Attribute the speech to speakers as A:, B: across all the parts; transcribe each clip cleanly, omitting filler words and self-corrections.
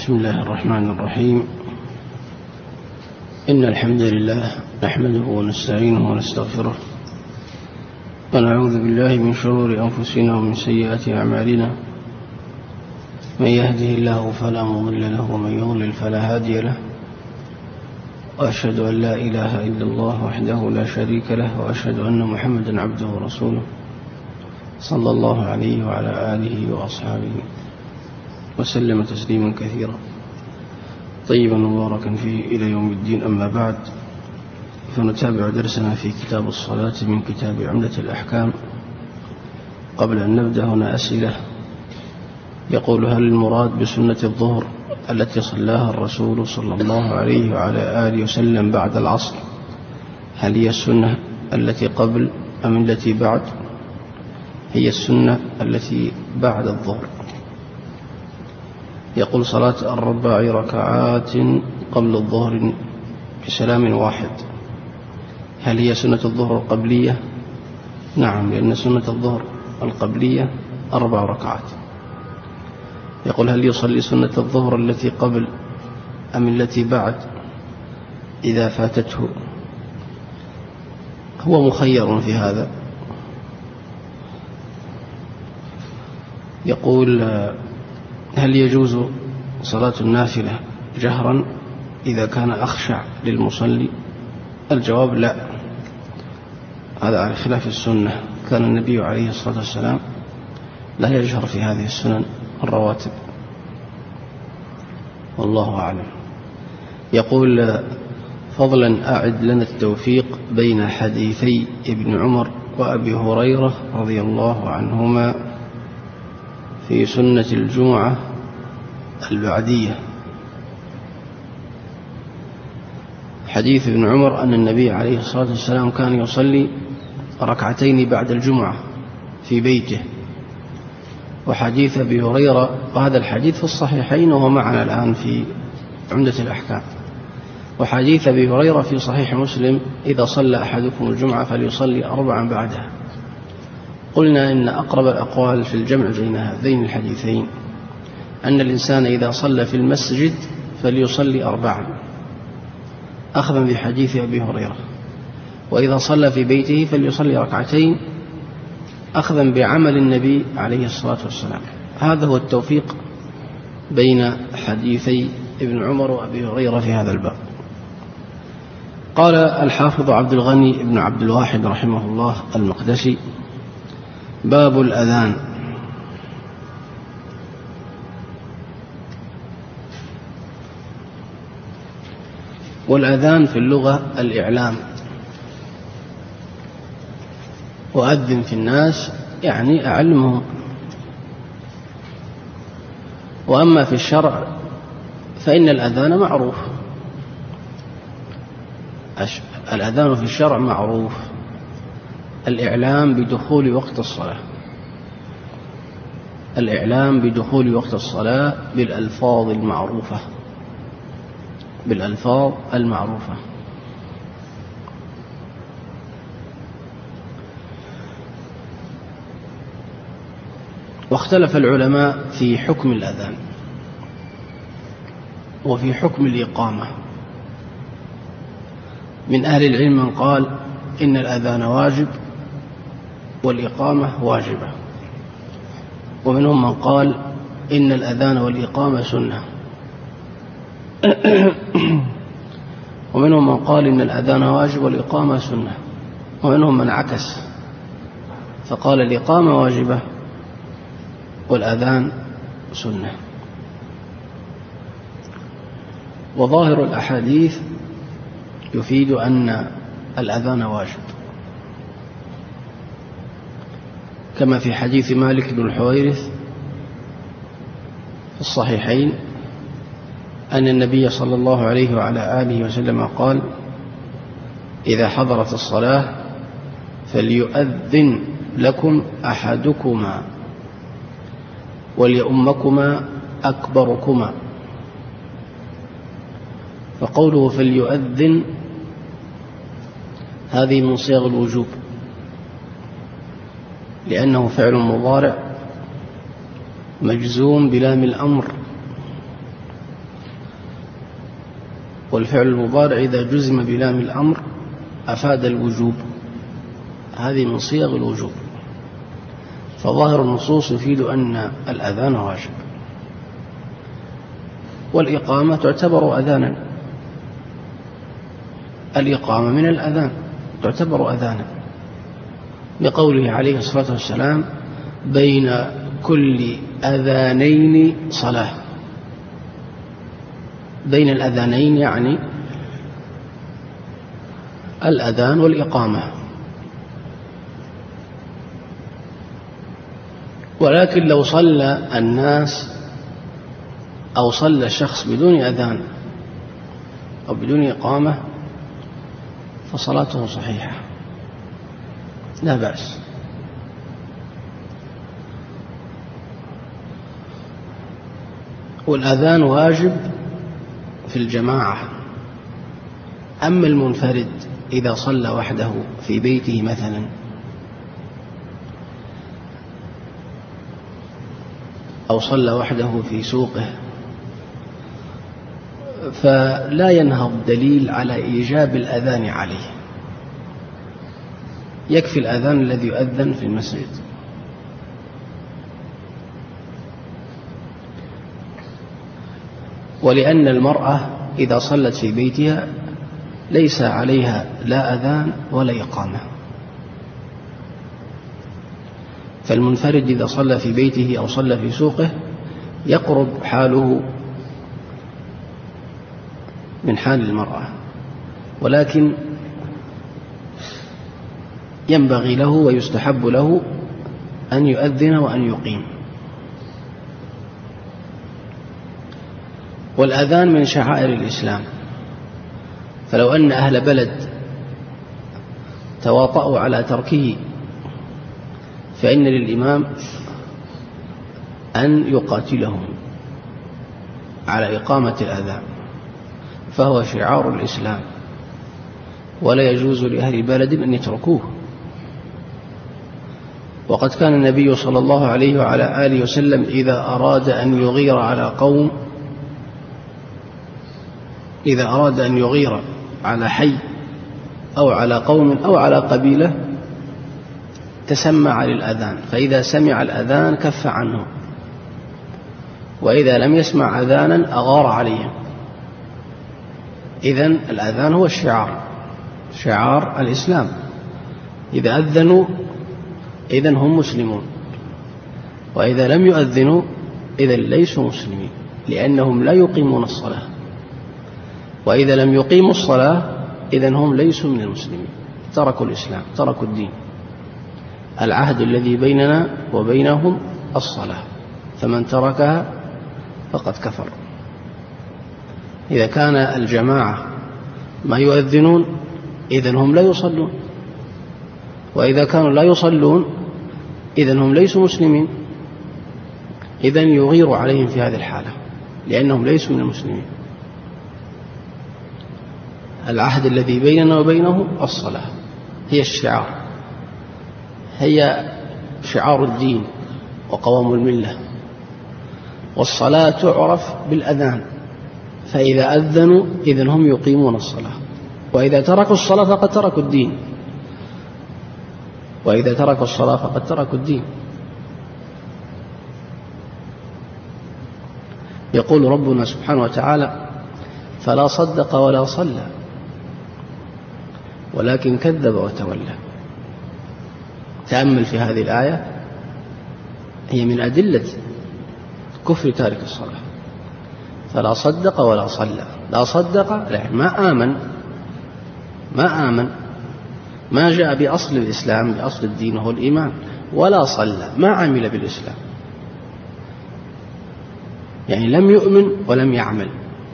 A: بسم الله الرحمن الرحيم. إن الحمد لله نحمده ونستعينه ونستغفره ونعوذ بالله من شرور أنفسنا ومن سيئات أعمالنا. من يهده الله فلا مضل له ومن يضلل فلا هادي له، وأشهد أن لا إله إلا الله وحده لا شريك له، وأشهد أن محمدا عبده ورسوله صلى الله عليه وعلى آله وأصحابه وسلم تسليما كثيرا طيبا مباركا فيه إلى يوم الدين. أما بعد، فنتابع درسنا في كتاب الصلاة من كتاب عمدة الأحكام. قبل أن نبدأ هنا أسئلة. يقول: هل المراد بسنة الظهر التي صلاها الرسول صلى الله عليه وعلى آله وسلم بعد العصر، هل هي السنة التي قبل أم التي بعد؟ هي السنة التي بعد الظهر. يقول: صلاة الرباع ركعات قبل الظهر بسلام واحد، هل هي سنة الظهر القبلية؟ نعم، لأن سنة الظهر القبلية 4 ركعات. يقول: هل يصلي سنة الظهر التي قبل أم التي بعد إذا فاتته؟ هو مخير في هذا. يقول: هل يجوز صلاة النافلة جهرا إذا كان أخشع للمصلي؟ الجواب: لا، هذا على خلاف السنة. كان النبي عليه الصلاة والسلام لا يجهر في هذه السنن الرواتب، والله أعلم. يقول: فضلا أعد لنا التوفيق بين حديثي ابن عمر وأبي هريرة رضي الله عنهما في سنة الجمعة البعدية. حديث ابن عمر أن النبي عليه الصلاة والسلام كان يصلي 2 بعد الجمعة في بيته، وحديث أبي هريرة، وهذا الحديث في الصحيحين وهو معنا الآن في عمدة الأحكام. وحديث أبي هريرة في صحيح مسلم: إذا صلى أحدكم الجمعة فليصلي 4 بعدها. قلنا إن أقرب الأقوال في الجمع بين هذين الحديثين أن الإنسان إذا صلى في المسجد فليصلي 4 أخذا بحديث أبي هريرة، وإذا صلى في بيته فليصلي 2 أخذا بعمل النبي عليه الصلاة والسلام. هذا هو التوفيق بين حديثي ابن عمر وأبي هريرة في هذا الباب. قال الحافظ عبد الغني بن عبد الواحد رحمه الله المقدسي: باب الأذان. والأذان في اللغة الإعلام، وأذن في الناس يعني أعلمهم. وأما في الشرع فإن الأذان معروف. الأذان في الشرع معروف، الإعلام بدخول وقت الصلاة، الإعلام بدخول وقت الصلاة بالألفاظ المعروفة، بالألفاظ المعروفة. واختلف العلماء في حكم الأذان وفي حكم الإقامة. من أهل العلم من قال إن الأذان واجب والإقامة واجبة، ومنهم من قال إن الأذان والإقامة سنة، ومنهم من قال إن الأذان واجب والإقامة سنة، ومنهم من عكس فقال الإقامة واجبة والأذان سنة. وظاهر الأحاديث يفيد أن الأذان واجب، كما في حديث مالك بن الحويرث في الصحيحين أن النبي صلى الله عليه وعلى آله وسلم قال: إذا حضرت الصلاة فليؤذن لكم أحدكما وليؤمكما أكبركما. فقوله فليؤذن هذه من صيغ الوجوب، لأنه فعل مضارع مجزوم بلام الأمر والفعل المضارع إذا جزم بلام الأمر أفاد الوجوب، هذه من صيغ الوجوب، فظاهر النصوص يفيد أن الأذان واجب. والإقامة تعتبر أذانا، الإقامة من الأذان تعتبر أذانا، لقوله عليه الصلاة والسلام: بين كل أذانين صلاة. بين الأذانين يعني الأذان والإقامة. ولكن لو صلى الناس أو صلى الشخص بدون أذان أو بدون إقامة فصلاته صحيحة لا بأس. والأذان واجب في الجماعة. أما المنفرد إذا صلى وحده في بيته مثلا أو صلى وحده في سوقه فلا ينهض دليل على إيجاب الأذان عليه، يكفي الأذان الذي يؤذن في المسجد. ولأن المرأة إذا صلت في بيتها ليس عليها لا أذان ولا إقامة، فالمنفرد إذا صلى في بيته أو صلى في سوقه يقرب حاله من حال المرأة، ولكن ينبغي له ويستحب له أن يؤذن وأن يقيم. والأذان من شعائر الإسلام، فلو أن أهل بلد تواطؤوا على تركه فإن للإمام أن يقاتلهم على إقامة الأذان، فهو شعار الإسلام ولا يجوز لأهل بلد أن يتركوه. وقد كان النبي صلى الله عليه وعلى آله وسلم إذا أراد أن يغير على حي أو على قوم أو على قبيلة تسمع للأذان، فإذا سمع الأذان كف عنه، وإذا لم يسمع أذانا أغار عليهم. إذن الأذان هو شعار الإسلام. إذا أذنوا إذن هم مسلمون، وإذا لم يؤذنوا إذن ليسوا مسلمين، لأنهم لا يقيمون الصلاة، وإذا لم يقيموا الصلاة إذن هم ليسوا من المسلمين، تركوا الإسلام، تركوا الدين. العهد الذي بيننا وبينهم الصلاة، فمن تركها فقد كفر. إذا كان الجماعة ما يؤذنون إذن هم لا يصلون، وإذا كانوا لا يصلون إذن هم ليسوا مسلمين، إذن يغير عليهم في هذه الحالة لأنهم ليسوا من المسلمين. العهد الذي بيننا وبينه الصلاة، هي الشعار، هي شعار الدين وقوام الملة. والصلاة تعرف بالأذان، فإذا أذنوا إذن هم يقيمون الصلاة، وإذا تركوا الصلاة فقد تركوا الدين، وإذا تركوا الصلاة فقد تركوا الدين. يقول ربنا سبحانه وتعالى: فلا صدق ولا صلى ولكن كذب وتولى. تأمل في هذه الآية، هي من أدلة كفر تارك الصلاة. فلا صدق ولا صلى، لا صدق ما آمن، ما جاء بأصل الإسلام، بأصل الدين وهو الإيمان، ولا صلى ما عمل بالإسلام، يعني لم يؤمن ولم يعمل.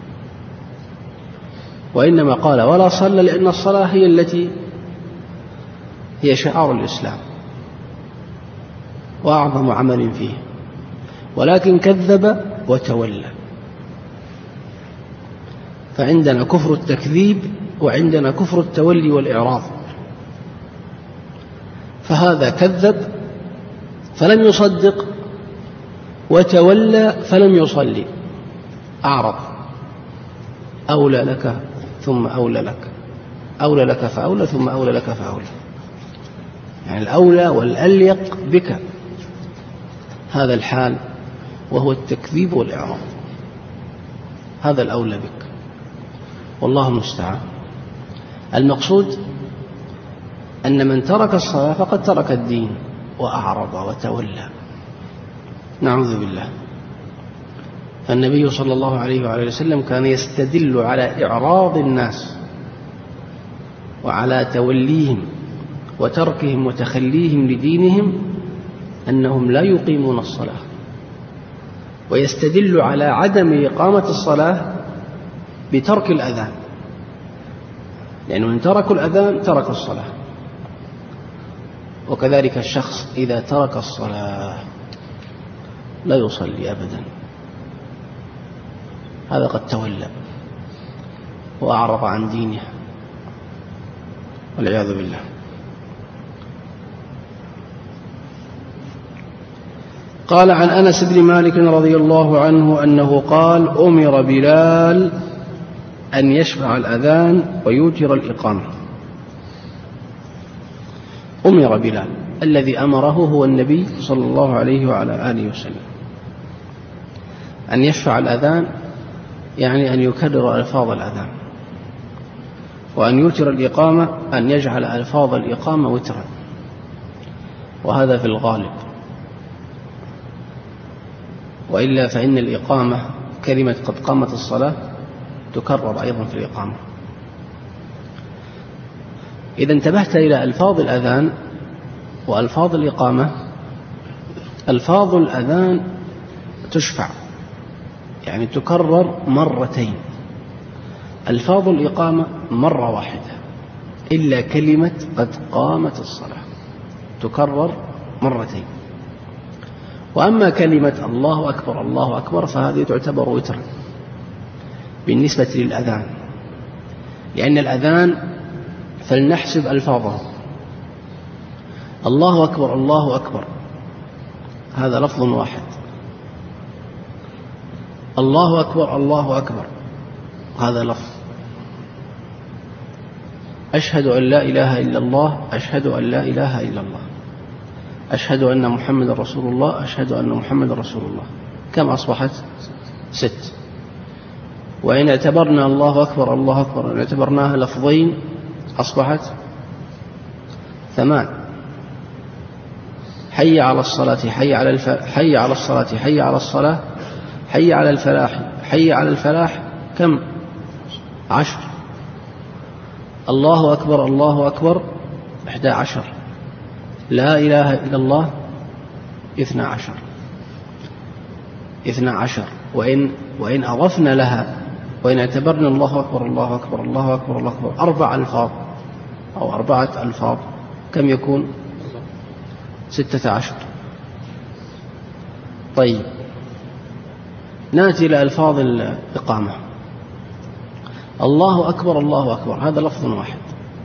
A: وإنما قال ولا صلى لأن الصلاة هي التي هي شعار الإسلام وأعظم عمل فيه، ولكن كذب وتولى. فعندنا كفر التكذيب وعندنا كفر التولي والإعراض. فهذا كذب فلم يصدق، وتولى فلم يصلي، أعرض. أولى لك ثم أولى لك، أولى لك فأولى ثم أولى لك فأولى، يعني الأولى والأليق بك هذا الحال، وهو التكذيب والإعراض، هذا الأولى بك، والله المستعان. المقصود أن من ترك الصلاة فقد ترك الدين وأعرض وتولى، نعوذ بالله. فالنبي صلى الله عليه وعلى وسلم كان يستدل على إعراض الناس وعلى توليهم وتركهم وتخليهم لدينهم أنهم لا يقيمون الصلاة، ويستدل على عدم إقامة الصلاة بترك الأذان، لأنه إن تركوا الأذان ترك الصلاة. وكذلك الشخص إذا ترك الصلاة لا يصلي أبدا، هذا قد تولى وأعرض عن دينه والعياذ بالله. قال عن أنس بن مالك رضي الله عنه أنه قال: أمر بلال أن يشفع الأذان ويوتر الإقامة. أمر بلال، الذي أمره هو النبي صلى الله عليه وعلى آله وسلم أن يشفع الأذان، يعني أن يكرر ألفاظ الأذان، وأن يوتر الإقامة، أن يجعل ألفاظ الإقامة وترا، وهذا في الغالب، وإلا فإن الإقامة كلمة قد قامت الصلاة تكرر أيضا في الإقامة. إذا انتبهت إلى ألفاظ الأذان وألفاظ الإقامة، ألفاظ الأذان تشفع، يعني تكرر مرتين، ألفاظ الإقامة مرة واحدة، إلا كلمة قد قامت الصلاة تكرر مرتين. وأما كلمة الله أكبر الله أكبر فهذه تعتبر وترا بالنسبة للأذان، لأن الأذان فلنحسب ألفاظه: الله أكبر الله أكبر هذا لفظ واحد، الله أكبر الله أكبر هذا لفظ، أشهد أن لا إله إلا الله أشهد أن لا إله إلا الله، أشهد أن محمد رسول الله أشهد أن محمد رسول الله، كم أصبحت؟ 6. وإن اعتبرنا الله أكبر الله أكبر إن اعتبرناها لفظين أصبحت 8. حي على الصلاة حي على حي على الصلاة حي على الصلاة حي على الفلاح حي على الفلاح، كم؟ 10. الله أكبر الله أكبر 11. لا إله إلا الله 12. وإن أضفنا لها وإن اعتبرنا الله أكبر الله أكبر الله أكبر الله أكبر 4 ألفاظ أو 4 ألفاظ، كم يكون؟ 16. طيب، نأتي إلى ألفاظ الإقامة. الله أكبر الله أكبر هذا لفظ واحد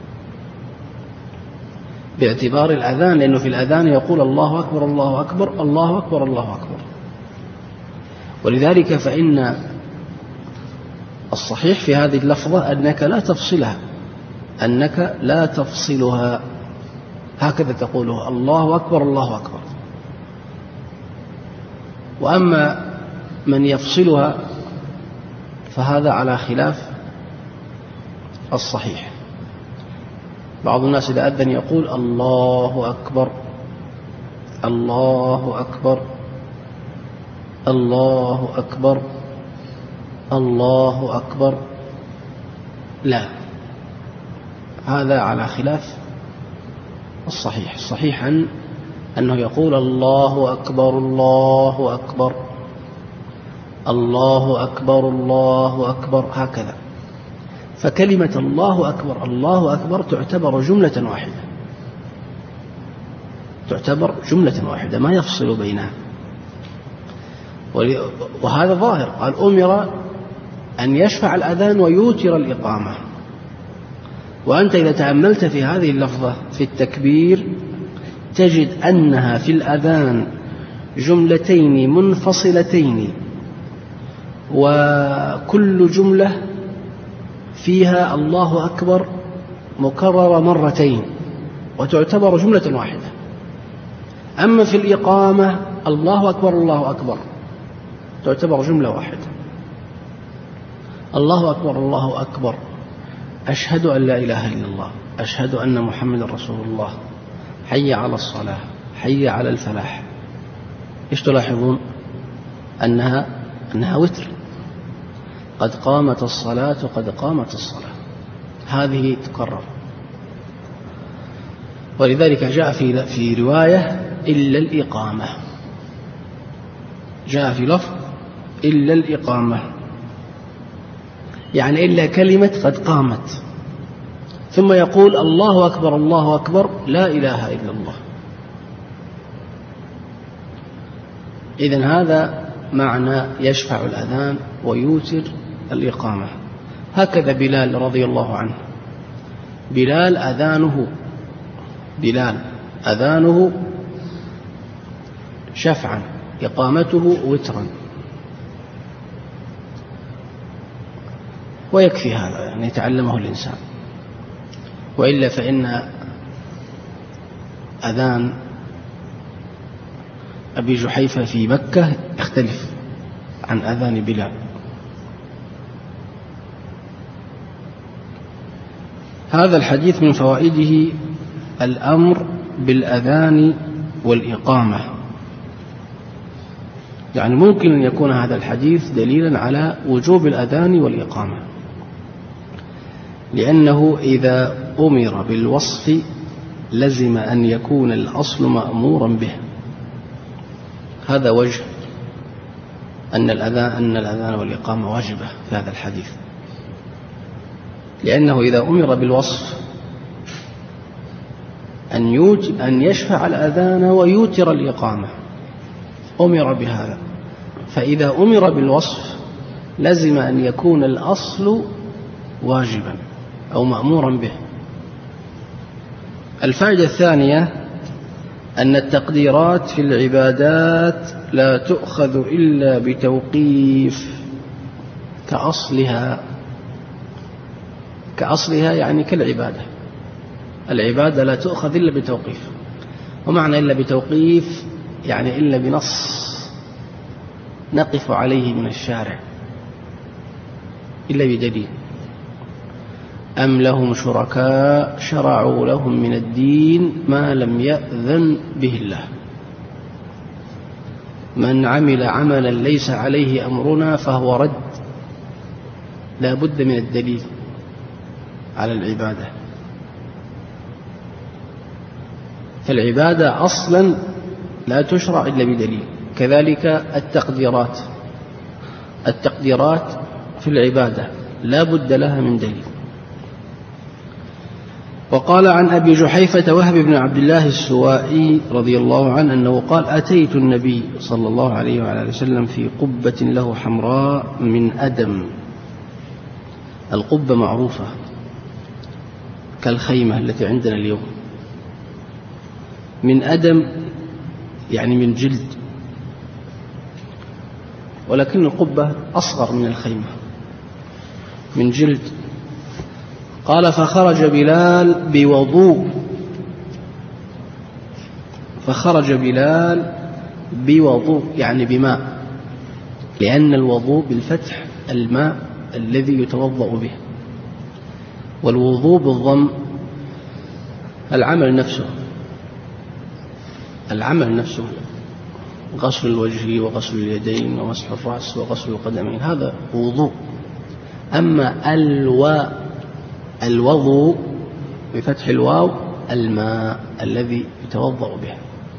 A: باعتبار الأذان، لأنه في الأذان يقول الله أكبر الله أكبر الله أكبر الله أكبر، ولذلك فإن الصحيح في هذه اللفظة أنك لا تفصلها، هكذا تقولها: الله أكبر الله أكبر. وأما من يفصلها فهذا على خلاف الصحيح. بعض الناس إذا أذن يقول الله أكبر الله أكبر الله أكبر الله أكبر، لا، هذا على خلاف الصحيح. الصحيح أنه يقول الله أكبر الله أكبر الله أكبر الله أكبر، هكذا. فكلمة الله أكبر الله أكبر تعتبر جملة واحدة ما يفصل بينها، وهذا ظاهر. قال: أمر أن يشفع الأذان ويوتر الإقامة. وأنت إذا تأملت في هذه اللفظة في التكبير تجد أنها في الأذان جملتين منفصلتين، وكل جملة فيها الله أكبر مكررة مرتين وتعتبر جملة واحدة. أما في الإقامة الله أكبر الله أكبر تعتبر جملة واحدة. الله أكبر الله أكبر، أشهد أن لا إله إلا الله، أشهد أن محمد رسول الله، حي على الصلاة، حي على الفلاح. إيش تلاحظون؟ أنها وتر، قد قامت الصلاة قد قامت الصلاة، هذه تكرر. ولذلك جاء في رواية إلا الإقامة، جاء في لفظ إلا الإقامة، يعني إلا كلمة قد قامت، ثم يقول الله أكبر الله أكبر لا إله إلا الله. إذن هذا معنى يشفع الأذان ويوتر الإقامة. هكذا بلال رضي الله عنه، بلال أذانه شفعا، إقامته وترا، ويكفي هذا يعني يتعلمه الإنسان. وإلا فإن أذان أبي جحيفة في مكة يختلف عن أذان بلال. هذا الحديث من فوائده الأمر بالأذان والإقامة، يعني ممكن أن يكون هذا الحديث دليلا على وجوب الأذان والإقامة، لأنه إذا أمر بالوصف لزم أن يكون الأصل مأمورا به. هذا وجه أن الأذان والإقامة واجبة في هذا الحديث، لأنه إذا أمر بالوصف أن يشفع الأذان ويوتر الإقامة أمر بهذا، فإذا أمر بالوصف لزم أن يكون الأصل واجبا أو مأمورا به. الفائدة الثانية أن التقديرات في العبادات لا تؤخذ إلا بتوقيف كأصلها يعني كالعبادة. العبادة لا تؤخذ إلا بتوقيف، ومعنى إلا بتوقيف يعني إلا بنص نقف عليه من الشارع، إلا بدليل. أم لهم شركاء شرعوا لهم من الدين ما لم يأذن به الله، من عمل عملا ليس عليه أمرنا فهو رد. لا بد من الدليل على العبادة، فالعبادة أصلا لا تشرع إلا بدليل. كذلك التقديرات في العبادة لا بد لها من دليل. وقال عن أبي جحيفة وهب بن عبد الله السوائي رضي الله عنه أنه قال: أتيت النبي صلى الله عليه وعلى وسلم في قبة له حمراء من أدم. القبة معروفة كالخيمة التي عندنا اليوم، من أدم يعني من جلد، ولكن القبة أصغر من الخيمة، من جلد. قال: فخرج بلال بوضوء يعني بماء، لأن الوضوء بالفتح الماء الذي يتوضأ به، والوضوء بالضم العمل نفسه، غسل الوجه وغسل اليدين ومسح الرأس وغسل القدمين، هذا وضوء. أما الوضوء بفتح الواو الماء الذي يتوضأ به.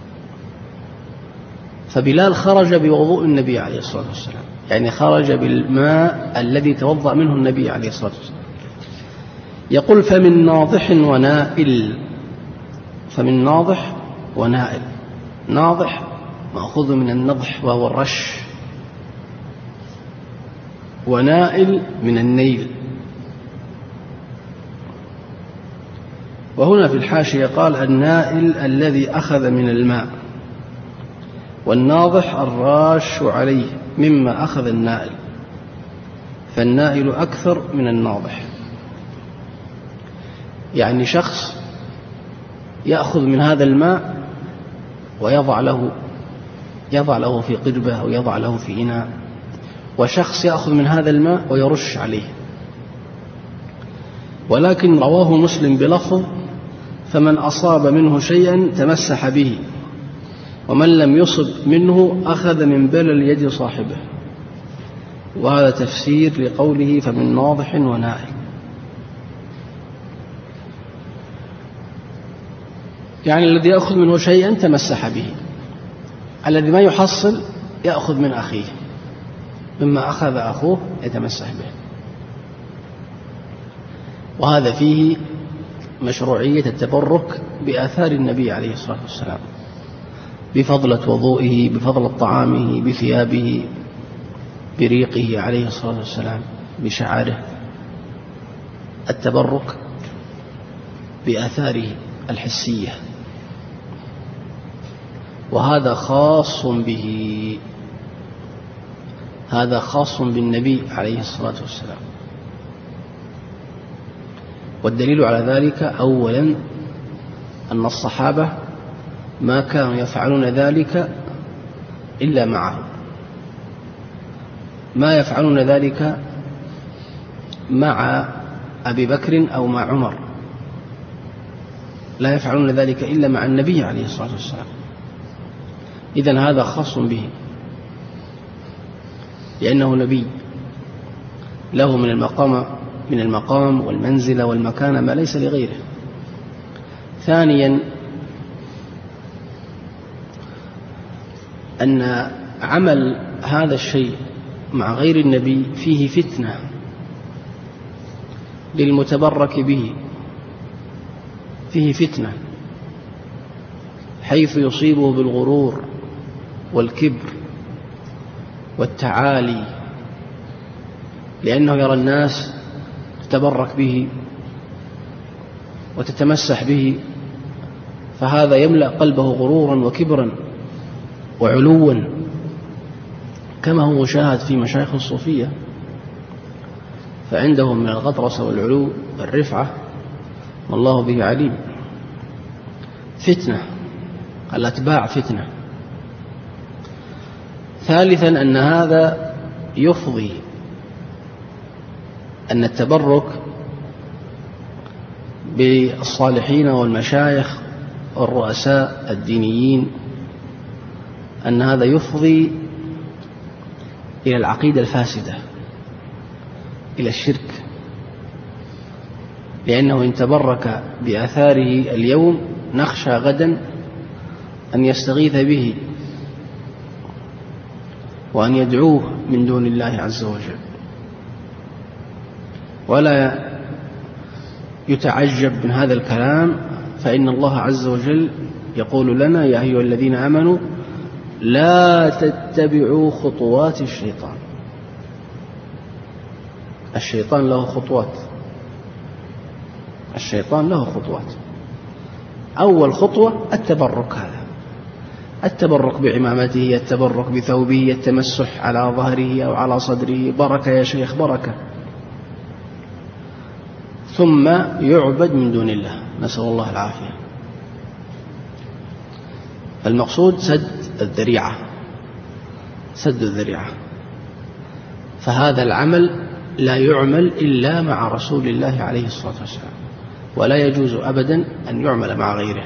A: فبلال خرج بوضوء النبي عليه الصلاة والسلام، يعني خرج بالماء الذي توضأ منه النبي عليه الصلاة والسلام. يقول: فمن ناضح ونائل. ناضح مأخوذ من النضح وهو الرش، ونائل من النيل. وهنا في الحاشية قال: النائل الذي أخذ من الماء، والناضح الراش عليه مما أخذ النائل، فالنائل أكثر من الناضح. يعني شخص يأخذ من هذا الماء ويضع له في قربة أو يضع له في إناء، وشخص يأخذ من هذا الماء ويرش عليه. ولكن رواه مسلم بلفظ: فمن أصاب منه شيئا تمسح به، ومن لم يصب منه أخذ من بلل يد صاحبه. وهذا تفسير لقوله: فمن ناضح ونائل. يعني الذي يأخذ منه شيئا تمسح به، الذي ما يحصل يأخذ من أخيه، مما أخذ أخوه يتمسح به. وهذا فيه مشروعية التبرك بآثار النبي عليه الصلاة والسلام، بفضلة وضوئه، بفضلة طعامه، بثيابه، بريقه عليه الصلاة والسلام، بشعره. التبرك بآثاره الحسية، وهذا خاص به، هذا خاص بالنبي عليه الصلاة والسلام. والدليل على ذلك أولا أن الصحابة ما كانوا يفعلون ذلك إلا معه، ما يفعلون ذلك مع أبي بكر أو مع عمر، لا يفعلون ذلك إلا مع النبي عليه الصلاة والسلام. إذن هذا خاص به، لأنه نبي له من المقام والمنزلة والمكانة ما ليس لغيره. ثانيا أن عمل هذا الشيء مع غير النبي فيه فتنة للمتبرك به، فيه فتنة حيث يصيبه بالغرور والكبر والتعالي، لأنه يرى الناس تتبرك به وتتمسح به، فهذا يملأ قلبه غرورا وكبرا وعلوا، كما هو مشاهد في مشايخ الصوفية، فعندهم من الغطرسة والعلو والرفعة والله به عليم. فتنة، الأتباع فتنة. ثالثا أن هذا يفضي، أن التبرك بالصالحين والمشايخ والرؤساء الدينيين أن هذا يفضي إلى العقيدة الفاسدة، إلى الشرك، لأنه إن تبرك بآثاره اليوم نخشى غدا أن يستغيث به وأن يدعوه من دون الله عز وجل. ولا يتعجب من هذا الكلام، فإن الله عز وجل يقول لنا: يا أيها الذين آمنوا لا تتبعوا خطوات الشيطان. الشيطان له خطوات، الشيطان له خطوات. أول خطوة التبرك، هذا التبرك بعمامته، التبرك بثوبه، التمسح على ظهره أو على صدره، بركة يا شيخ بركة، ثم يعبد من دون الله، نسأل الله العافية. المقصود سد الذريعة، سد الذريعة. فهذا العمل لا يعمل إلا مع رسول الله عليه الصلاة والسلام، ولا يجوز أبدا أن يعمل مع غيره.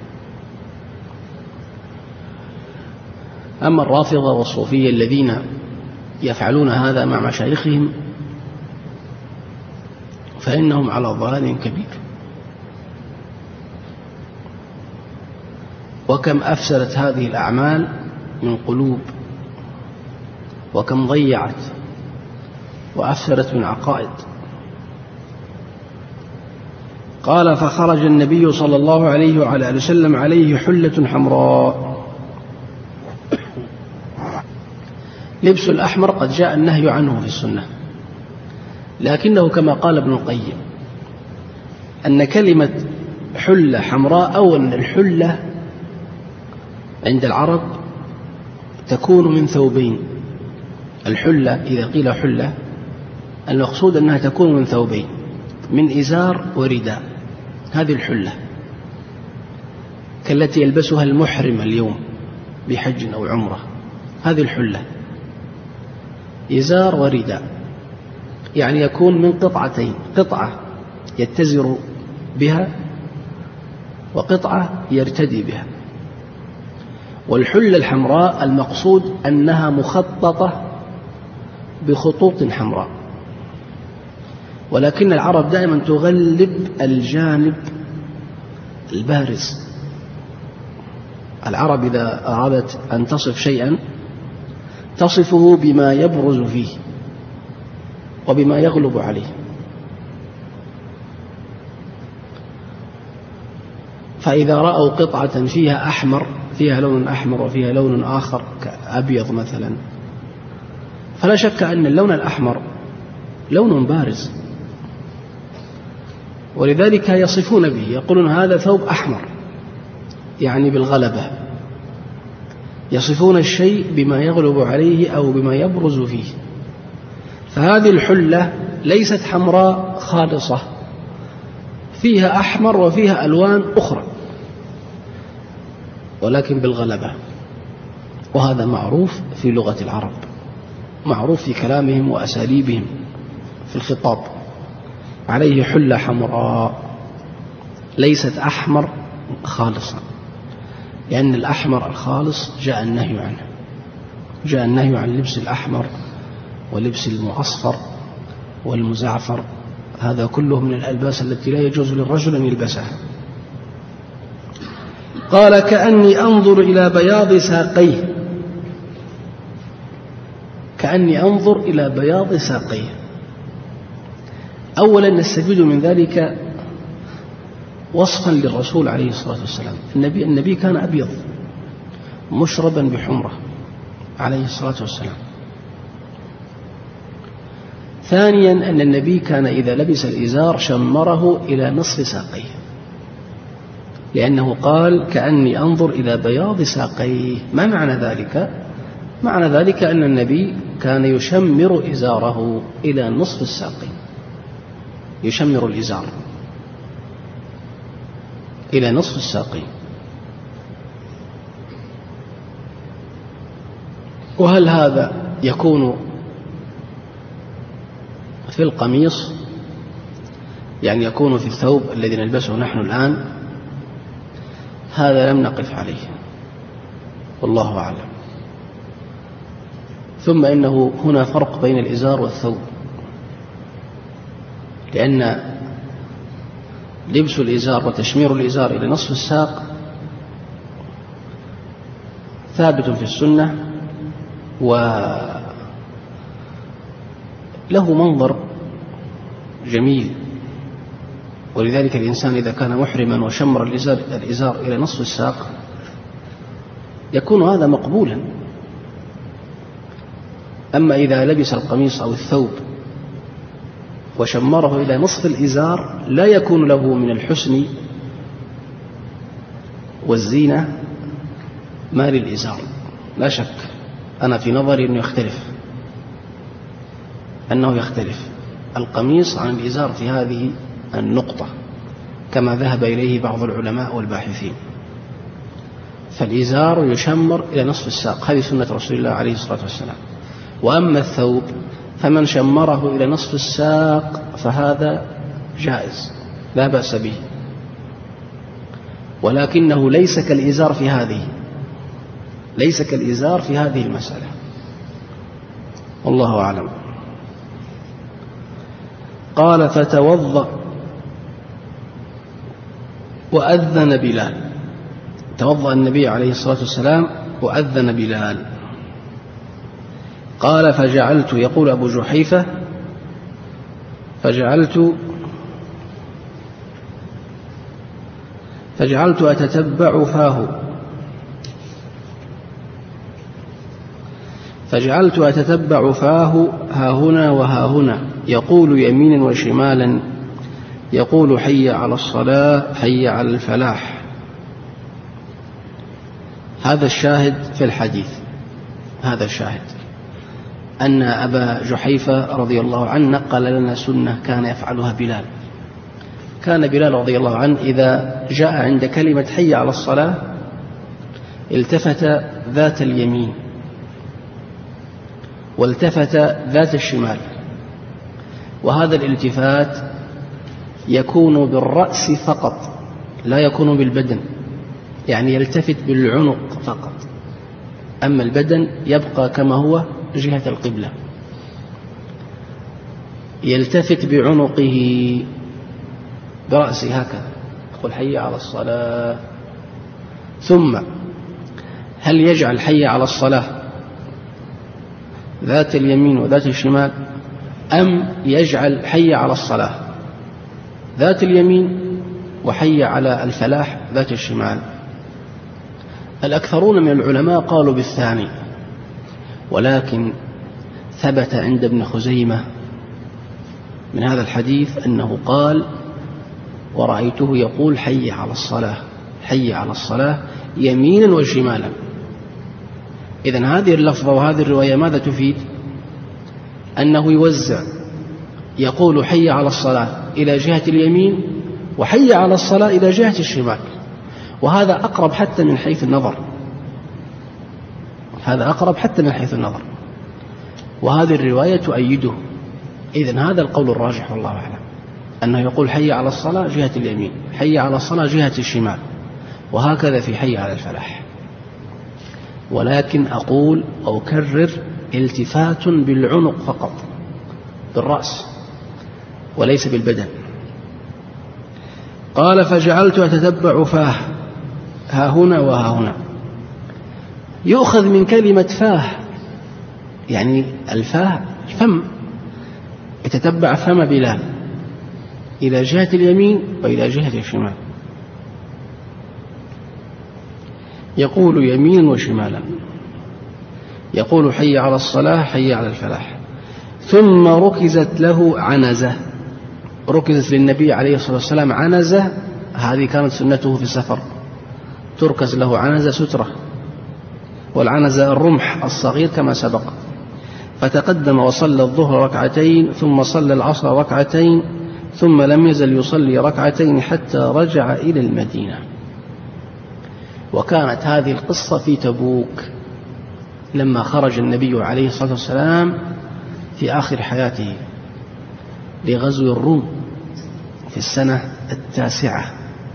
A: أما الرافضة والصوفية الذين يفعلون هذا مع مشايخهم فإنهم على ضلال كبير. وكم أفسدت هذه الأعمال من قلوب، وكم ضيعت وأفسدت من عقائد. قال: فخرج النبي صلى الله عليه وعلى آله وسلم عليه حلة حمراء. لبس الأحمر قد جاء النهي عنه في السنة، لكنه كما قال ابن القيم أن كلمة حلة حمراء، أو أن الحلة عند العرب تكون من ثوبين. الحلة إذا قيل حلة المقصود أنها تكون من ثوبين، من إزار ورداء. هذه الحلة كالتي يلبسها المحرم اليوم بحج أو عمرة، هذه الحلة إزار ورداء، يعني يكون من قطعتين، قطعة يتزر بها وقطعة يرتدي بها. والحلة الحمراء المقصود أنها مخططة بخطوط حمراء، ولكن العرب دائما تغلب الجانب البارز. العرب إذا أرادت أن تصف شيئا تصفه بما يبرز فيه وبما يغلب عليه. فإذا رأوا قطعة فيها أحمر، فيها لون أحمر وفيها لون آخر كأبيض مثلا، فلا شك أن اللون الأحمر لون بارز، ولذلك يصفون به، يقولون هذا ثوب أحمر، يعني بالغلبة، يصفون الشيء بما يغلب عليه أو بما يبرز فيه. فهذه الحلة ليست حمراء خالصة، فيها أحمر وفيها ألوان أخرى، ولكن بالغلبة. وهذا معروف في لغة العرب، معروف في كلامهم وأساليبهم في الخطاب. عليه حلة حمراء ليست أحمر خالصا، لأن الأحمر الخالص جاء النهي عنه، جاء النهي عن لبس الأحمر ولبس المعصفر والمزعفر، هذا كله من الألباس التي لا يجوز للرجل أن يلبسها. قال كأني أنظر إلى بياض ساقيه، كأني أنظر إلى بياض ساقيه. أولا نستفيد من ذلك وصفا للرسول عليه الصلاة والسلام. النبي كان أبيض مشربا بحمرة عليه الصلاة والسلام. ثانيا أن النبي كان إذا لبس الإزار شمره إلى نصف ساقيه، لأنه قال كأني أنظر إلى بياض ساقيه. ما معنى ذلك؟ معنى ذلك أن النبي كان يشمر إزاره إلى نصف الساقين، يشمر الإزار إلى نصف الساقين. وهل هذا يكون في القميص، يعني يكون في الثوب الذي نلبسه نحن الآن؟ هذا لم نقف عليه، والله أعلم. ثم إنه هنا فرق بين الإزار والثوب، لأن لبس الإزار وتشمير الإزار إلى نصف الساق ثابت في السنة، وله منظر جميل. ولذلك الإنسان إذا كان محرما وشمر الإزار إلى نصف الساق يكون هذا مقبولا. أما إذا لبس القميص أو الثوب وشمره إلى نصف الإزار لا يكون له من الحسن والزينة ما للإزار. لا شك أنا في نظري أنه يختلف القميص عن الإزار في هذه النقطة، كما ذهب إليه بعض العلماء والباحثين. فالإزار يشمر إلى نصف الساق، هذه سنة رسول الله عليه الصلاة والسلام. وأما الثوب فمن شمره إلى نصف الساق فهذا جائز لا بأس به، ولكنه ليس كالإزار في هذه المسألة، والله أعلم. قال فتوضأ وأذن بلال. توضأ النبي عليه الصلاة والسلام وأذن بلال. قال فجعلت، يقول أبو جحيفة، فجعلت أتتبع فاه، فجعلت أتتبع فاه ها هنا وها هنا، يقول يمينا وشمالا، يقول حي على الصلاة حي على الفلاح. هذا الشاهد في الحديث، هذا الشاهد أن أبا جحيفة رضي الله عنه نقل لنا سنة كان يفعلها بلال، كان بلال رضي الله عنه إذا جاء عند كلمة حي على الصلاة التفت ذات اليمين والتفت ذات الشمال، وهذا الالتفات يكون بالرأس فقط لا يكون بالبدن، يعني يلتفت بالعنق فقط، أما البدن يبقى كما هو جهة القبلة. يلتفت بعنقه برأسه هكذا، يقول حي على الصلاة. ثم هل يجعل حي على الصلاة ذات اليمين وذات الشمال، أم يجعل حي على الصلاة ذات اليمين وحي على الفلاح ذات الشمال؟ الأكثرون من العلماء قالوا بالثاني، ولكن ثبت عند ابن خزيمة من هذا الحديث أنه قال ورأيته يقول حي على الصلاة، حي على الصلاة يمينا وشمالا. إذن هذه اللفظة وهذه الرواية ماذا تفيد؟ أنه يوزع، يقول حي على الصلاة إلى جهة اليمين وحي على الصلاة إلى جهة الشمال، وهذا أقرب حتى من حيث النظر، هذا أقرب حتى من حيث النظر، وهذه الرواية تؤيده. إذن هذا القول الراجح والله أعلم، أنه يقول حي على الصلاة جهة اليمين، حي على الصلاة جهة الشمال، وهكذا في حي على الفلاح. ولكن أقول أو أكرر التفات بالعنق فقط، بالرأس وليس بالبدن. قال فجعلت أتتبع فاه، ها هنا وها هنا. يؤخذ من كلمة فاه يعني الفاه فم، يتتبع فم بلال إلى جهة اليمين وإلى جهة الشمال، يقول يمين وشمالا، يقول حي على الصلاة حي على الفلاح. ثم ركزت له عنزة، ركزت للنبي عليه الصلاة والسلام عنزة، هذه كانت سنته في السفر، تركز له عنزة سترة، والعنزة الرمح الصغير كما سبق. فتقدم وصلى الظهر ركعتين ثم صلى العصر ركعتين ثم لم يزل يصلي ركعتين حتى رجع إلى المدينة. وكانت هذه القصة في تبوك لما خرج النبي عليه الصلاة والسلام في آخر حياته لغزو الروم في السنة 9.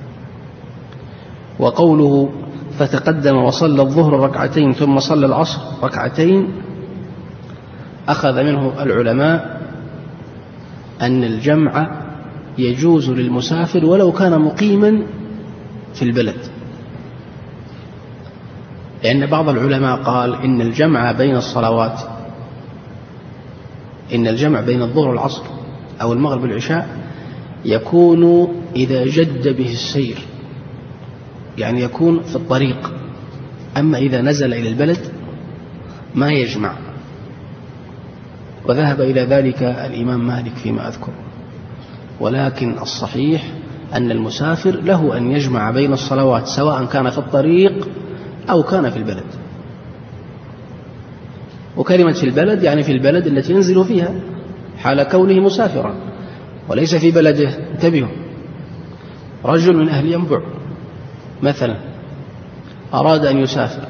A: وقوله فتقدم وصلى الظهر ركعتين ثم صلى العصر ركعتين، أخذ منه العلماء أن الجمع يجوز للمسافر ولو كان مقيما في البلد، لأن بعض العلماء قال إن الجمع بين الصلوات، إن الجمع بين الظهر والعصر أو المغرب والعشاء يكون إذا جد به السير، يعني يكون في الطريق، أما إذا نزل إلى البلد ما يجمع. وذهب إلى ذلك الإمام مالك فيما أذكر، ولكن الصحيح أن المسافر له أن يجمع بين الصلوات سواء كان في الطريق أو كان في البلد. وكلمة في البلد يعني في البلد التي ينزل فيها حال كونه مسافرا، وليس في بلده. انتبهوا، رجل من أهل ينبع مثلا أراد أن يسافر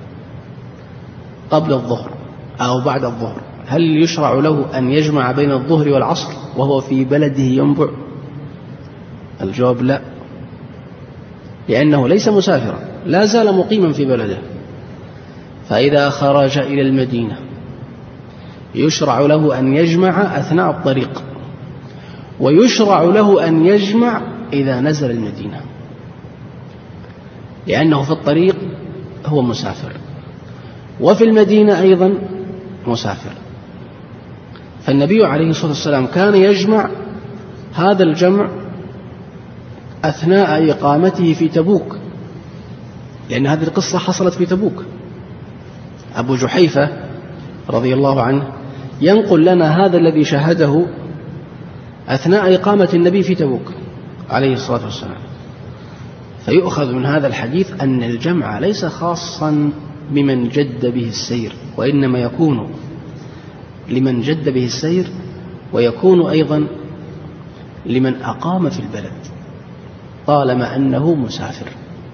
A: قبل الظهر أو بعد الظهر، هل يشرع له أن يجمع بين الظهر والعصر وهو في بلده ينبع؟ الجواب لا، لأنه ليس مسافرا، لا زال مقيما في بلده. فإذا خرج إلى المدينة يشرع له أن يجمع أثناء الطريق، ويشرع له أن يجمع إذا نزل المدينة، لأنه في الطريق هو مسافر، وفي المدينة أيضا مسافر. فالنبي عليه الصلاة والسلام كان يجمع هذا الجمع أثناء إقامته في تبوك، لأن هذه القصة حصلت في تبوك. أبو جحيفة رضي الله عنه ينقل لنا هذا الذي شاهده أثناء إقامة النبي في تبوك عليه الصلاة والسلام. فيؤخذ من هذا الحديث أن الجمع ليس خاصا بمن جد به السير، وإنما يكون لمن جد به السير، ويكون أيضا لمن أقام في البلد. طالما أنه مسافر.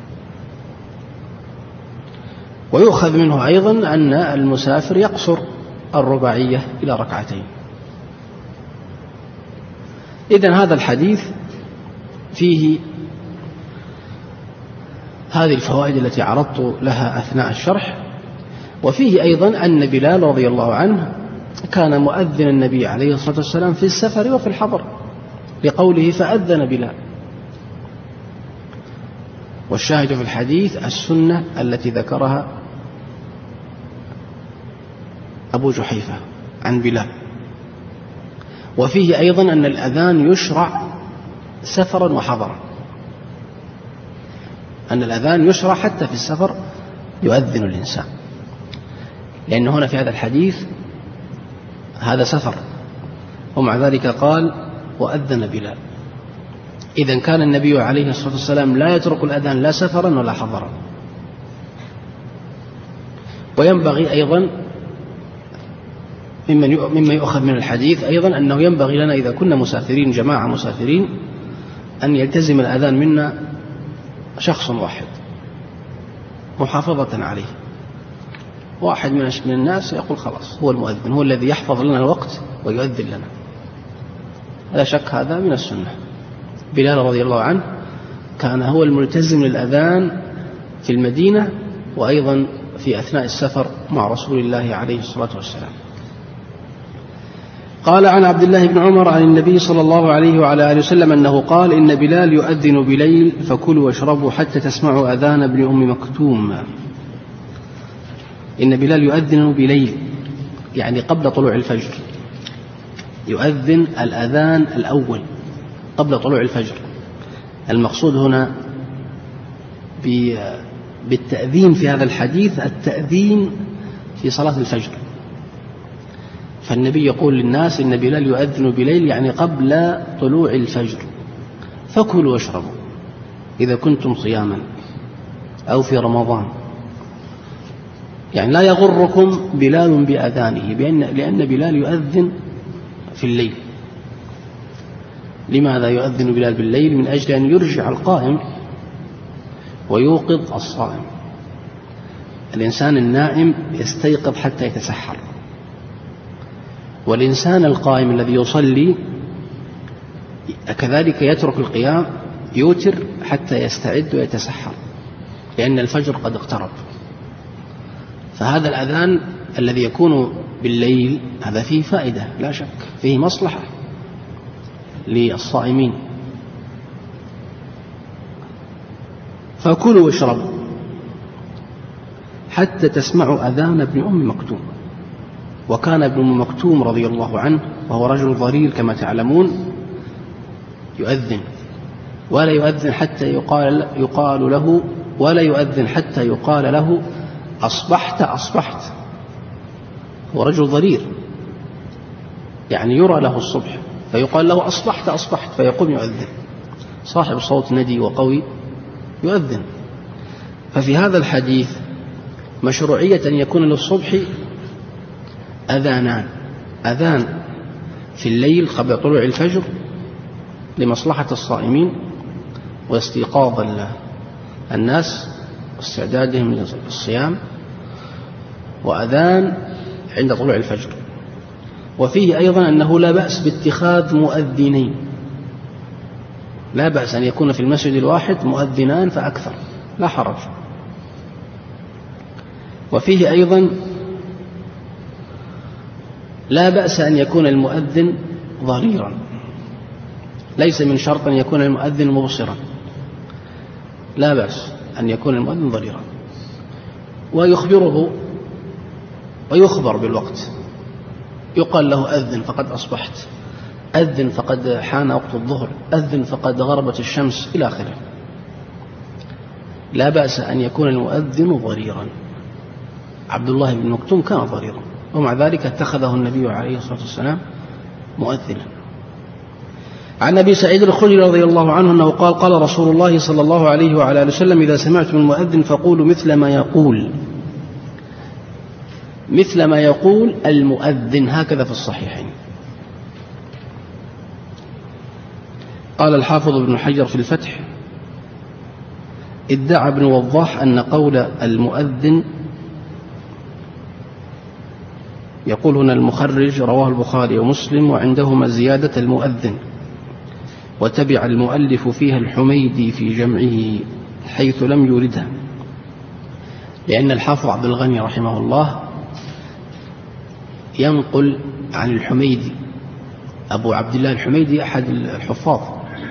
A: ويؤخذ منه أيضا أن المسافر يقصر الرباعية إلى ركعتين. إذن هذا الحديث فيه هذه الفوائد التي عرضت لها أثناء الشرح. وفيه أيضا أن بلال رضي الله عنه كان مؤذن النبي عليه الصلاة والسلام في السفر وفي الحضر، لقوله فأذن بلال. والشاهد في الحديث السنة التي ذكرها أبو جحيفة عن بلال. وفيه أيضا أن الأذان يشرع سفرا وحضرا، أن الأذان يشرع حتى في السفر يؤذن الإنسان، لأن هنا في هذا الحديث هذا سفر، ومع ذلك قال وأذن بلال. إذن كان النبي عليه الصلاة والسلام لا يترك الأذان لا سفرا ولا حضرا. وينبغي أيضا مما يؤخذ من الحديث أيضا أنه ينبغي لنا إذا كنا مسافرين جماعة مسافرين أن يلتزم الأذان منا شخص واحد محافظة عليه. واحد من الناس يقول خلاص هو المؤذن، هو الذي يحفظ لنا الوقت ويؤذن لنا. لا شك هذا من السنة. بلال رضي الله عنه كان هو الملتزم للأذان في المدينة، وأيضا في أثناء السفر مع رسول الله عليه الصلاة والسلام. قال عن عبد الله بن عمر عن النبي صلى الله عليه وعلى آله وسلم أنه قال إن بلال يؤذن بليل فكلوا واشربوا حتى تسمعوا أذان ابن أم مكتوم. إن بلال يؤذن بليل يعني قبل طلوع الفجر، يؤذن الأذان الأول قبل طلوع الفجر. المقصود هنا بالتأذين في هذا الحديث التأذين في صلاة الفجر. فالنبي يقول للناس إن بلال يؤذن بليل يعني قبل طلوع الفجر، فكلوا واشربوا إذا كنتم صياما أو في رمضان. يعني لا يغركم بلال بأذانه، لأن بلال يؤذن في الليل. لماذا يؤذن بلال بالليل؟ من أجل أن يرجع القائم ويوقظ الصائم. الإنسان النائم يستيقظ حتى يتسحر، والإنسان القائم الذي يصلي كذلك يترك القيام يوتر حتى يستعد ويتسحر، لأن الفجر قد اقترب. فهذا الأذان الذي يكون بالليل هذا فيه فائدة لا شك، فيه مصلحة للصائمين. فكلوا واشربوا حتى تسمعوا أذان ابن أم مكتوم. وكان ابن أم مكتوم رضي الله عنه وهو رجل ضرير كما تعلمون يؤذن، ولا يؤذن حتى يقال له، ولا يؤذن حتى يقال له أصبحت أصبحت. هو رجل ضرير يعني يرى له الصبح فيقال له أصبحت أصبحت فيقوم يؤذن. صاحب صوت ندي وقوي يؤذن. ففي هذا الحديث مشروعية أن يكون للصبح أذانان، أذان في الليل قبل طلوع الفجر لمصلحة الصائمين واستيقاظ الناس واستعدادهم للصيام، وأذان عند طلوع الفجر. وفيه أيضا أنه لا بأس باتخاذ مؤذنين، لا بأس أن يكون في المسجد الواحد مؤذنان فأكثر لا حرج. وفيه أيضا لا بأس أن يكون المؤذن ضريرا، ليس من شرط أن يكون المؤذن مبصرا، لا بأس أن يكون المؤذن ضريرا. ويخبره ويخبر بالوقت، يقال له أذن فقد أصبحت، أذن فقد حان وقت الظهر، أذن فقد غربت الشمس إلى آخره. لا بأس أن يكون المؤذن ضريرا. عبد الله بن مكتوم كان ضريرا، ومع ذلك اتخذه النبي عليه الصلاة والسلام مؤذنا. عن أبي سعيد الخدري رضي الله عنه أنه قال قال رسول الله صلى الله عليه وعلى آله وسلم إذا سمعتم المؤذن فقولوا مثل ما يقول، مثل ما يقول المؤذن، هكذا في الصحيحين. قال الحافظ ابن حجر في الفتح ادعى ابن وضاح أن قول المؤذن، يقول هنا المخرج رواه البخاري ومسلم وعندهما زيادة المؤذن، وتبع المؤلف فيها الحميدي في جمعه حيث لم يوردها، لأن الحافظ عبد الغني رحمه الله ينقل عن الحميدي. أبو عبد الله الحميدي أحد الحفاظ،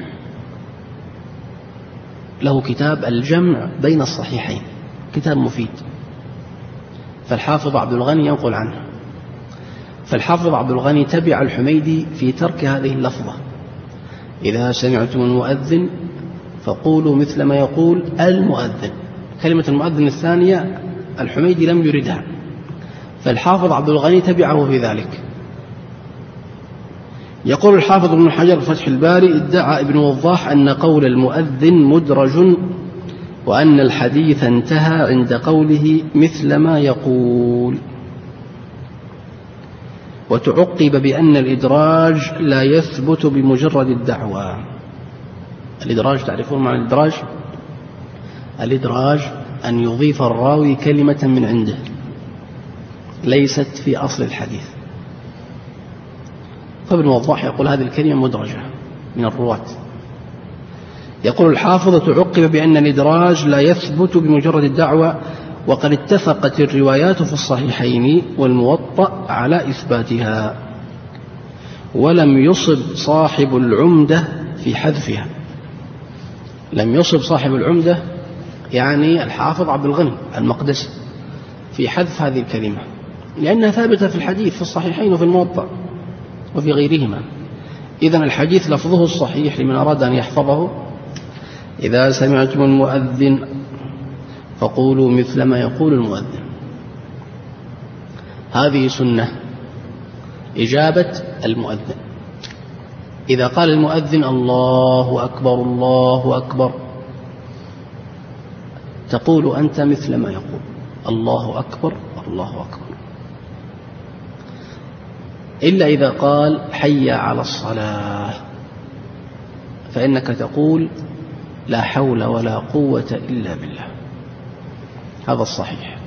A: له كتاب الجمع بين الصحيحين، كتاب مفيد، فالحافظ عبد الغني ينقل عنه. فالحافظ عبد الغني تبع الحميدي في ترك هذه اللفظة: إذا سمعتم المؤذن فقولوا مثل ما يقول المؤذن. كلمة المؤذن الثانية الحميدي لم يردها، فالحافظ عبد الغني تبعه في ذلك. يقول الحافظ ابن حجر فتح الباري: ادعى ابن وضاح أن قول المؤذن مدرج، وأن الحديث انتهى عند قوله مثل ما يقول. وتعقب بأن الإدراج لا يثبت بمجرد الدعوى. الإدراج تعرفون معنى الإدراج؟ الإدراج أن يضيف الراوي كلمة من عنده ليست في أصل الحديث، فابن وضاح يقول هذه الكلمة مدرجة من الرواة. يقول الحافظ: تعقب بأن الإدراج لا يثبت بمجرد الدعوى، وقد اتفقت الروايات في الصحيحين والموطأ على إثباتها، ولم يصب صاحب العمدة في حذفها. لم يصب صاحب العمدة يعني الحافظ عبد الغني المقدسي في حذف هذه الكلمة، لأنها ثابتة في الحديث في الصحيحين وفي الموطأ وفي غيرهما. إذن الحديث لفظه الصحيح لمن أراد أن يحفظه: إذا سمعتم المؤذن فقولوا مثل ما يقول المؤذن. هذه سنة إجابة المؤذن. إذا قال المؤذن الله أكبر الله أكبر، تقول أنت مثل ما يقول الله أكبر الله أكبر، إلا إذا قال حي على الصلاة، فإنك تقول لا حول ولا قوة إلا بالله. هذا الصحيح.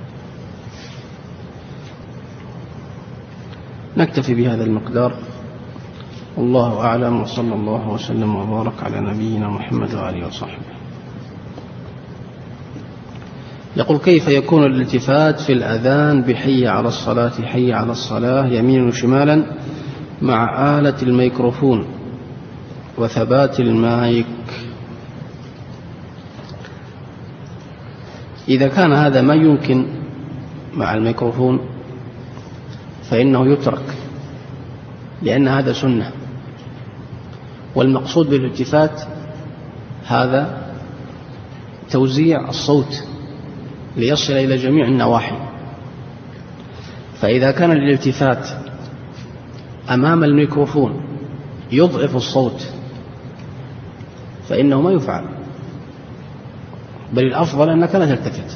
A: نكتفي بهذا المقدار، والله أعلم، وصلى الله وسلم وبارك على نبينا محمد وآله وصحبه. يقول: كيف يكون الالتفات في الأذان بحي على الصلاة حي على الصلاة يمينا وشمالا مع آلة الميكروفون وثبات المايك؟ إذا كان هذا ما يمكن مع الميكروفون فإنه يترك، لأن هذا سنة، والمقصود بالالتفات هذا توزيع الصوت ليصل إلى جميع النواحي. فإذا كان الالتفات أمام الميكروفون يضعف الصوت فإنه ما يفعل، بل الأفضل أنك لا تلتفت،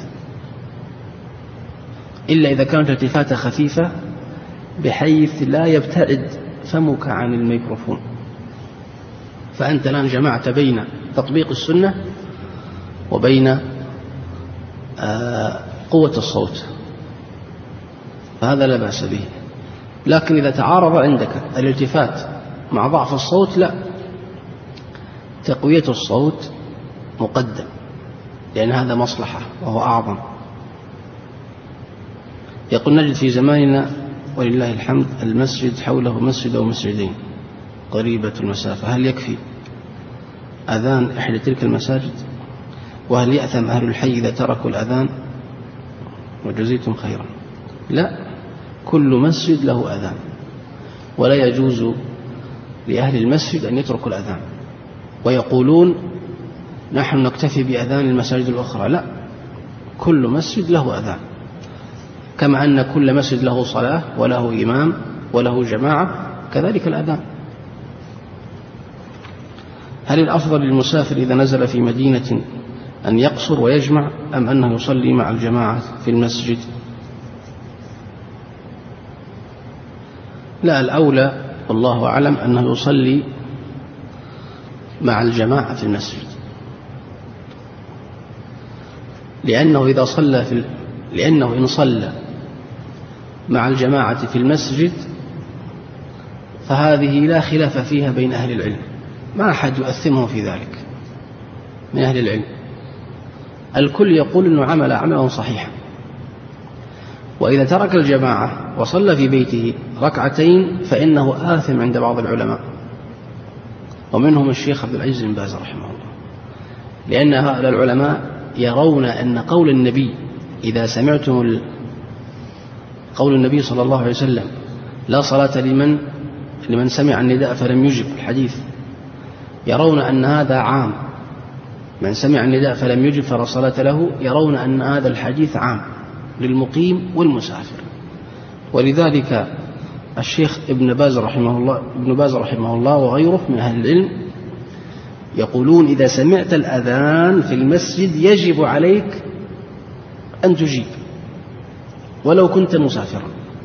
A: إلا إذا كانت التفاتة خفيفة بحيث لا يبتعد فمك عن الميكروفون، فأنت الآن جمعت بين تطبيق السنة وبين قوة الصوت، فهذا لا بأس به. لكن إذا تعارض عندك الالتفات مع ضعف الصوت، لا، تقوية الصوت مقدم، لأن هذا مصلحة وهو أعظم. يقول: نجد في زماننا ولله الحمد المسجد حوله مسجد أو مسجدين قريبة المسافة، هل يكفي أذان إحدى تلك المساجد؟ وهل يأثم أهل الحي إذا تركوا الأذان؟ وجزيتم خيرا. لا، كل مسجد له أذان، ولا يجوز لأهل المسجد أن يتركوا الأذان ويقولون نحن نكتفي بأذان المساجد الأخرى. لا، كل مسجد له أذان، كما أن كل مسجد له صلاة وله إمام وله جماعة، كذلك الأذان. هل الأفضل للمسافر إذا نزل في مدينة أن يقصر ويجمع، أم أنه يصلي مع الجماعة في المسجد؟ لا، الأولى والله أعلم أنه يصلي مع الجماعة في المسجد، لأنه إن صلى مع الجماعة في المسجد فهذه لا خلاف فيها بين أهل العلم، ما أحد يؤثمه في ذلك من أهل العلم، الكل يقول أنه عمل عملا صحيحا. وإذا ترك الجماعة وصلى في بيته ركعتين فإنه آثم عند بعض العلماء، ومنهم الشيخ عبد العزيز بن باز رحمه الله، لأن هؤلاء العلماء يرون أن قول النبي إذا سمعتم قول النبي صلى الله عليه وسلم لا صلاة لمن سمع النداء فلم يجب الحديث، يرون أن هذا عام، من سمع النداء فلم يجب فلا صلاة له، يرون أن هذا الحديث عام للمقيم والمسافر. ولذلك الشيخ ابن باز رحمه الله وغيره من أهل العلم يقولون إذا سمعت الأذان في المسجد يجب عليك أن تجيب ولو كنت مسافرا.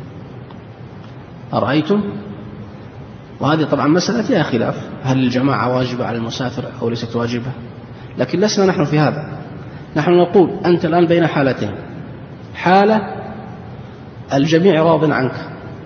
A: أرأيتم؟ وهذه طبعا مسألة فيها خلاف، هل الجماعة واجبة على المسافر أو ليست واجبة؟ لكن لسنا نحن في هذا، نحن نقول أنت الآن بين حالتين: حالة الجميع راض عنك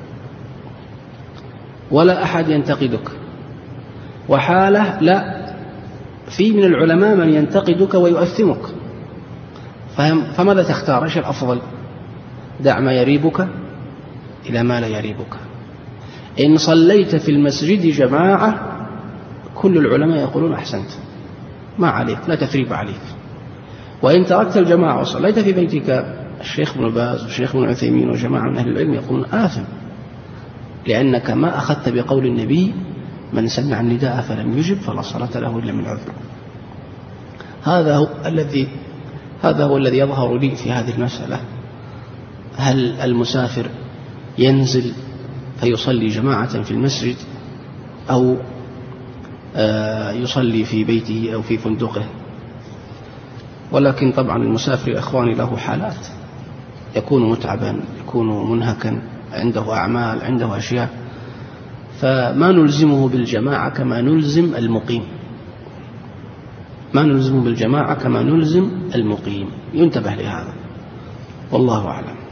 A: ولا أحد ينتقدك، وحالة لا، في من العلماء من ينتقدك ويؤثمك، فماذا تختار؟ إيش الأفضل؟ دع ما يريبك إلى ما لا يريبك. إن صليت في المسجد جماعة كل العلماء يقولون أحسنت، ما عليك، لا تثريب عليك. وإن تركت الجماعة وصليت في بيتك، الشيخ ابن باز والشيخ ابن عثيمين وجماعة من أهل العلم يقولون آثم، لأنك ما أخذت بقول النبي من سمع النداء فلم يجب فلا صلاة له إلا من عذر. هذا هو الذي يظهر لي في هذه المسألة: هل المسافر ينزل فيصلي جماعة في المسجد أو يصلي في بيته أو في فندقه؟ ولكن طبعا المسافر يا إخواني له حالات، يكون متعبا، يكون منهكا، عنده أعمال، عنده أشياء، فما نلزمه بالجماعة كما نلزم المقيم، ما نلزمه بالجماعة كما نلزم المقيم، ينتبه لهذا، والله أعلم.